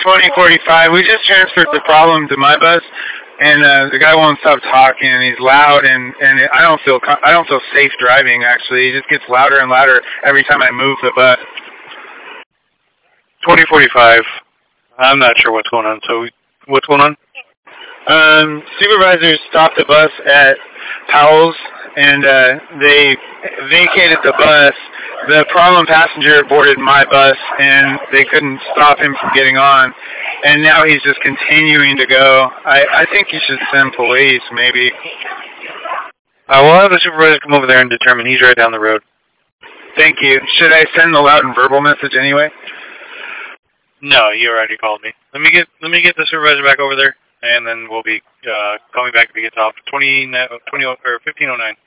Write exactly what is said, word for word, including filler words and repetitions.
twenty forty-five. We just transferred the problem to my bus, and uh, the guy won't stop talking, and he's loud, and and I don't feel I don't feel safe driving. Actually, he just gets louder and louder every time I move the bus. twenty forty-five. I'm not sure what's going on. So, what's going on? Um, supervisors stopped the bus at Powell's, and uh, they vacated the bus. The problem passenger boarded my bus, and they couldn't stop him from getting on. And now he's just continuing to go. I, I think you should send police, maybe. Uh, we'll have the supervisor come over there and determine. He's right down the road. Thank you. Should I send the loud and verbal message anyway? No, you already called me. Let me get let me get the supervisor back over there, and then we'll be uh, calling back if he gets off. Twenty, twenty or fifteen oh nine.